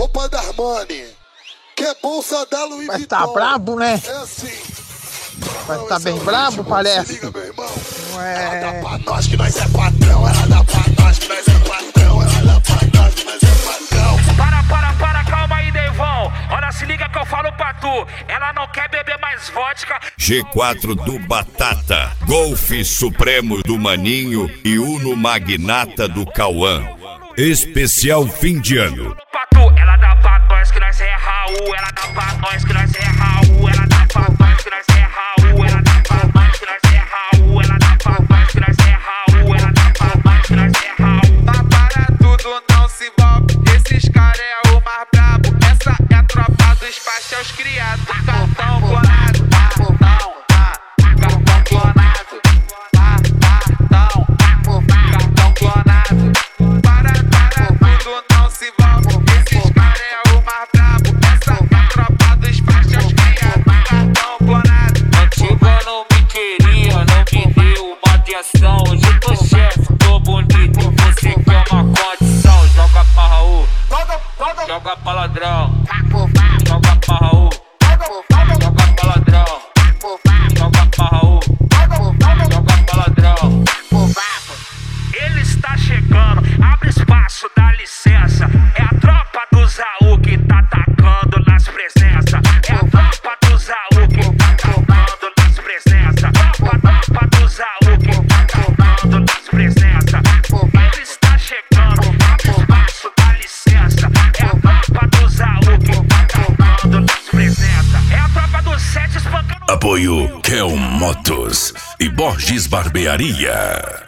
roupa da Armani, que é bolsa da Louis Vuitton. Mas tá brabo, né? É assim. Mas tá bem brabo, parece. Se liga, meu irmão. Ué. Ela dá pra nós que nós é patrão. Ela dá pra nós que nós é patrão. Ela dá pra nós que nós é patrão. Para, calma aí, Devon. Olha, se liga que eu falo pra tu. Ela não quer beber mais vodka. G4 do Batata, Golf Supremo do Maninho e Uno Magnata do Cauã. Especial fim de ano. Ela dá pra nós que nós é Raul. Ela dá pra nós que nós é Raul. Ela dá pra nós que nós é Raul. Ela dá pra nós que nós é Raul. Ela dá pra nós que nós é Raul. Ela dá pra nós que nós é Raul. Tá para tudo, não se envolve. Esses caras é o mais brabo. Essa é a tropa dos pastéis criados. Cartão clonado. Cartão clonado. Cartão clonado. Para tudo, não se envolve. Esses caras é o mais brabo. Essa é a tropa dos pastéis criados. Cartão clonado. Antiga não me queria, não me deu uma atenção. Hoje eu tô chefe, tô bonito. Você quer uma condição? Joga pra Raul, joga pra ladrão. Joga pra Raul, joga pra ladrão. Joga pra Raul, joga pra ladrão. Ele está chegando, abre espaço, dá licença. É a tropa do Zaú que tá atacando nas presenças. É a tropa do Zaú que tá atacando nas presenças. Tropa do Zaú que tá atacando nas presenças. Ele está chegando, abre espaço, dá licença. É a tropa do Zaú que tá atacando nas presenças. É a tropa do Sete espancando. Apoio Kel Motos e Borges Barbearia.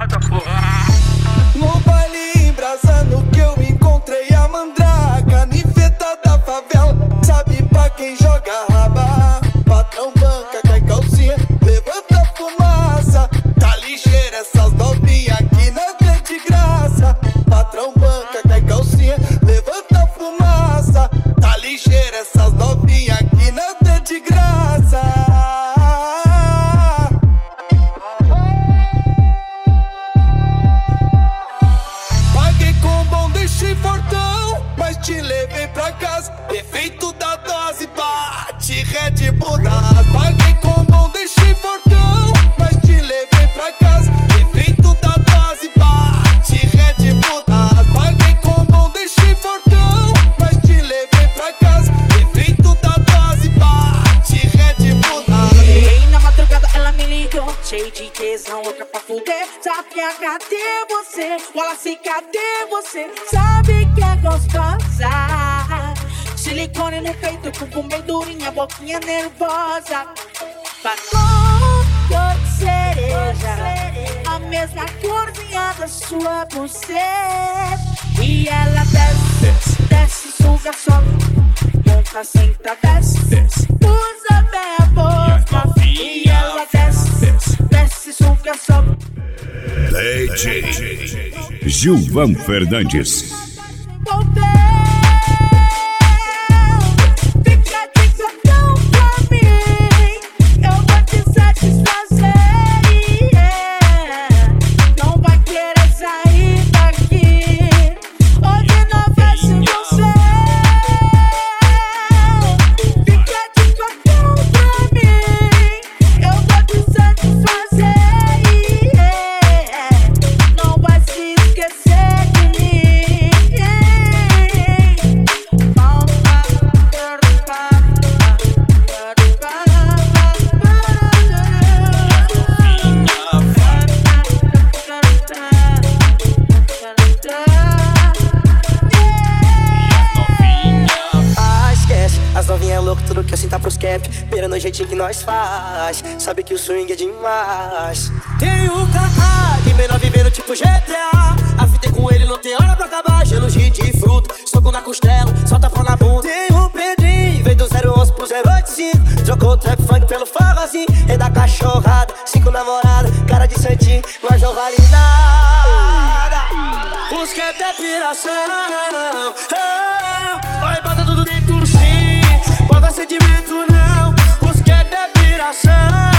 No baile embrasando que eu encontrei a mandraca, niveta da favela, sabe pra quem joga raba. Patrão banca, cai calcinha, levanta fumaça. Tá ligeira essas novinhas aqui não tem de graça. Patrão banca, cai calcinha, levanta fumaça. Tá ligeira essas novinhas aqui não tem de graça. Fortão, mas te levei pra casa. Efeito da dose, bate Red Bull das. Paguei com bom, deixei fortão, mas te levei pra casa. Efeito da dose, bate Red Bull das. Paguei com bom, deixei fortão, mas te levei pra casa. Efeito da dose, bate Red Bull das. Bem na madrugada ela me ligou, cheio de tesão, louca pra fuder. Sabe cadê você? Wallace, cadê você? Sabe que é gostosa. Silicone no peito, com bem durinha, boquinha nervosa. Batom cor de cereja, a mesma corzinha da sua buceta. E ela desce, suga, sobe. Monta, senta, desce, usa bem a boca. E ela desce, suga, sobe. DJ Gilvan Fernandes. Fica de cartão pra mim, eu vou te satisfazer. Não vai querer sair daqui, hoje não vai se você. Fica de cartão pra mim, eu vou te satisfazer. Não vai se esquecer de mim. Esquece, as novinhas loucas, tudo que assim tá pros cap. Pera no jeitinho que nós faz, sabe que o swing é demais. Tem o K.A. de menor vivendo tipo GTA. A fita é com ele, não tem hora pra acabar. Gelo de fruta, soco na costela, solta pau na bunda. Tem o Pedrinho, veio do 011 pro 085. Trocou o trap funk pelo forrozinho. É da cachorrada, 5 namoradas, cara de santinho, mas não vale nada. Os que é piração, vai bota tudo dentro sim, bota sentimento não. Os que é piração,